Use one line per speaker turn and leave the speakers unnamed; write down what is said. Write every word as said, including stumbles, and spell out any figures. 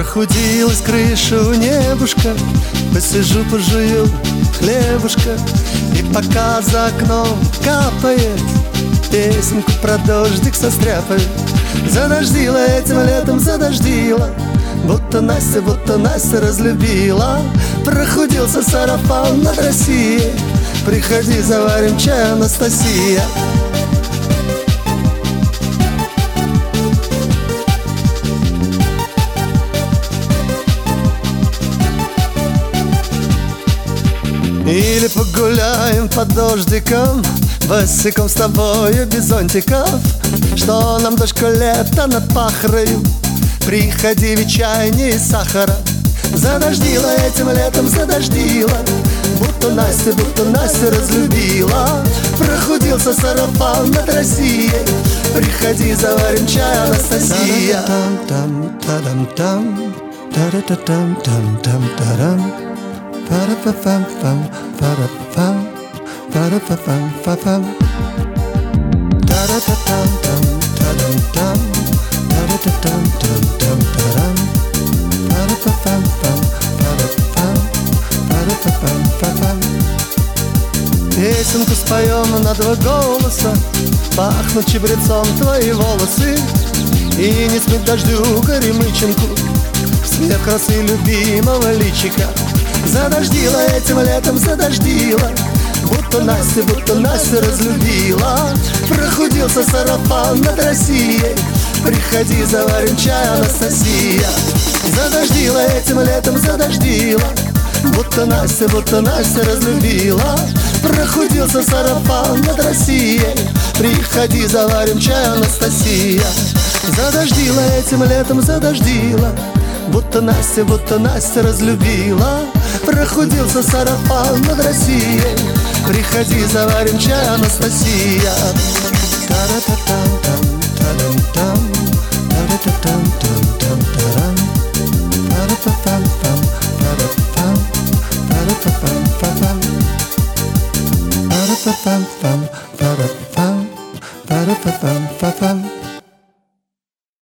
Прохудилась крыша у небушка, посижу, пожую хлебушка. И пока за окном капает, песенку про дождик состряпает. Задождила этим летом, задождила, будто Настя, будто Настя разлюбила. Прохудился сарафан над Россией, приходи, заварим чай, Анастасия. Или погуляем под дождиком, босиком с тобою без зонтиков. Что нам дождь лето над Пахрою, приходи, ведь чай не из сахара. Задождила этим летом, задождила, будто Настя, будто Настя разлюбила. Прохудился сарафан над Россией, приходи, заварим чай, Анастасия. Па-ра-па-пам-пам, па-ра-пам, па-ра-па-пам-па-пам. Та-ра-та-там-там, та-дам-там, та-ра-та-там-там-там-тарам. Па-ра-па-пам-пам, па-ра-пам, па-ра-па-пам-па-пам. Песенку споем на два голоса, пахнут чабрецом твои волосы. И не смыть дождю горемычинку, свет красы любимого личика. Задождила этим летом, задождила, будто Настя, будто Настя разлюбила. Прохудился сарафан над Россией, приходи, заварим чай, Анастасия. Задождила этим летом, задождила, будто Настя, будто Настя разлюбила. Прохудился сарафан над Россией, приходи, заварим чай, Анастасия. Задождила этим летом, задождила, будто Настя, будто Настя разлюбила. Прохудился сарафан над Россией, приходи, заварим чай, Анастасия. Та-ра-та-там-там, та-дам-там, та-ра-та-там-там-там-тарам. Па-ра-па-пам-пам, па-ра-пам, па-ра-па-пам-па-пам. Па-ра-па-пам-пам.